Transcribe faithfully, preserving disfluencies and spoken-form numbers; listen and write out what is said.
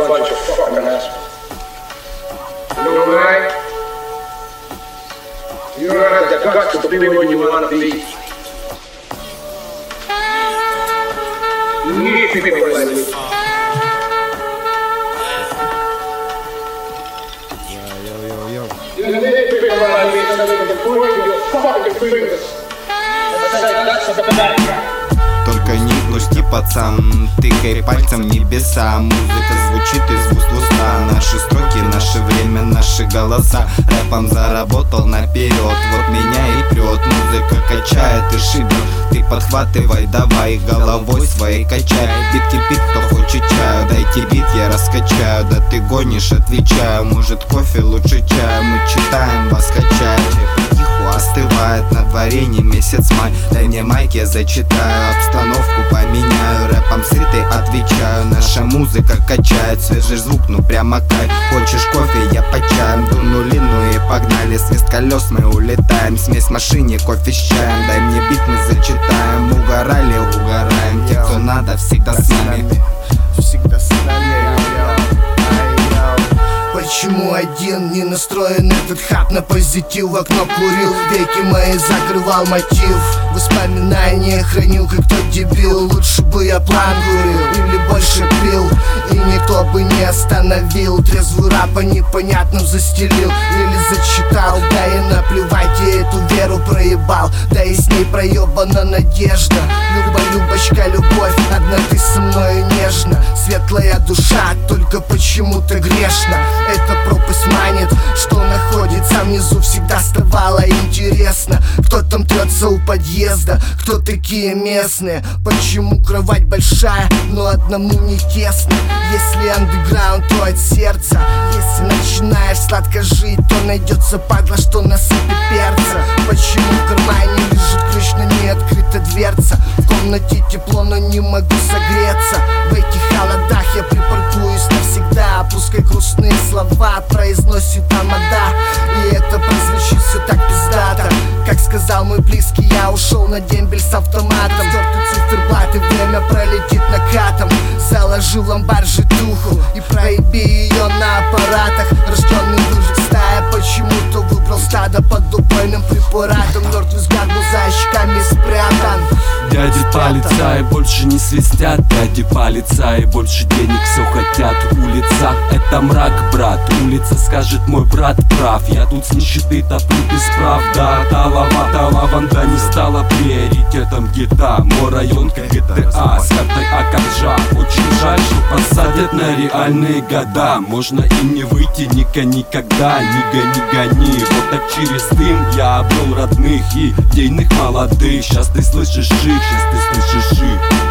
bunch of fucking assholes. You know why? You don't have the guts to be where you want to be. You need people like me. You need people like me so they can point your fucking fingers. That's the bad guy. Только не грусти, пацан, тыкай пальцем в небеса. Музыка звучит из уст в уста. Наши строки, наше время, наши голоса. Рэпом заработал наперед, вот меня и прет. Музыка качает и шибет. Ты подхватывай, давай, головой своей качай. Бит кипит, кто хочет чаю, дайте бит, я раскачаю. Да ты гонишь, отвечаю, может кофе лучше чая. Мы читаем, вас качаем. Остывает на дворе не месяц май. Дай мне майк, я зачитаю, обстановку поменяю. Рэпом сытый отвечаю, наша музыка качает. Свежий звук, ну прямо кайф. Хочешь кофе, я по чаям. Дунули, ну и погнали. Свист колес, мы улетаем. Смесь в машине, кофе с чаем. Дай мне бит, мы зачитаем. Угорали, угораем. Те, кто надо, всегда с нами. Всегда с нами. Почему один не настроен этот хаб на позитив? В окно курил, веки мои закрывал мотив. Воспоминания хранил, как тот дебил. Лучше бы я план курил или больше пил, и никто бы не остановил. Трезвый рэп непонятным застелил или зачитал. Да и наплевать, я эту веру проебал. Да и с ней проебана надежда. Люба, Любочка, любовь, одна ты со мною нежно. Светлая душа, только почему-то грешна. Эта пропасть манит, что находится внизу. Всегда стало интересно, кто там трется у подъезда, кто такие местные. Почему кровать большая, но одному не тесно? Если андеграунд, то от сердца. Если начинаешь сладко жить, то найдется падла, что насыпет перца. Почему в кармане лежит ключ, но не открыта дверца? В комнате тепло, но не могу согреться. В этих холодах я припаркуюсь навсегда. Пускай грустные слова произносит тамада, и это прозвучит все так пиздато. Как сказал мой близкий, я ушел на дембель с автоматом. Стертый циферблат, и время пролетит накатом. Заложил в амбар житуху и проеби ее на аппаратах. Рожденный выжиг стая, почему-то выбрал стадо под убойным препаратом. Мертвый взгляд, глаза щеками спрятан. Дяди полицаи больше не свистят. Дяди полицаи больше денег все хотят. Улица — это мрак, брат. Улица скажет, мой брат прав. Я тут с нищеты топлю без прав. Да, талава, талаванда не стала приоритетом гита. Мой район как джи ти эй с картой Акаджа. Очень жаль, что посадят на реальные года. Можно и не выйти никогда. Не гони, гони. Вот так через дым я обрел родных и дейных молодых. Сейчас ты слышишь их, сейчас ты слышишь их.